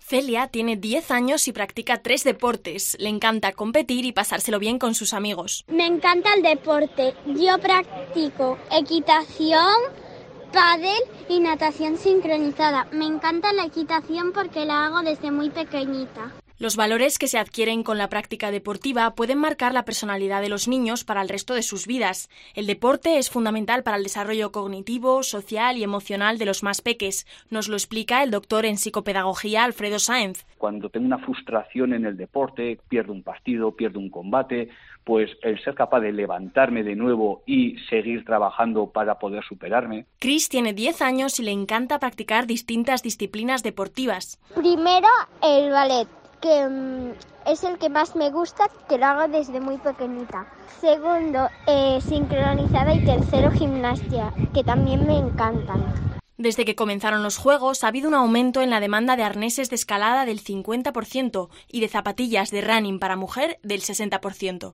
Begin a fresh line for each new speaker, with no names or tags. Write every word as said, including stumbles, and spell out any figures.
Celia tiene diez años y practica tres deportes. Le encanta competir y pasárselo bien con sus amigos.
Me encanta el deporte. Yo practico equitación, pádel y natación sincronizada. Me encanta la equitación porque la hago desde muy pequeñita.
Los valores que se adquieren con la práctica deportiva pueden marcar la personalidad de los niños para el resto de sus vidas. El deporte es fundamental para el desarrollo cognitivo, social y emocional de los más peques. Nos lo explica el doctor en psicopedagogía Alfredo Sáenz.
Cuando tengo una frustración en el deporte, pierdo un partido, pierdo un combate, pues el ser capaz de levantarme de nuevo y seguir trabajando para poder superarme.
Chris tiene diez años y le encanta practicar distintas disciplinas deportivas.
Primero, el ballet, que um, es el que más me gusta, que lo hago desde muy pequeñita. Segundo, eh, sincronizada y tercero, gimnasia, que también me encantan.
Desde que comenzaron los Juegos ha habido un aumento en la demanda de arneses de escalada del cincuenta por ciento y de zapatillas de running para mujer del sesenta por ciento.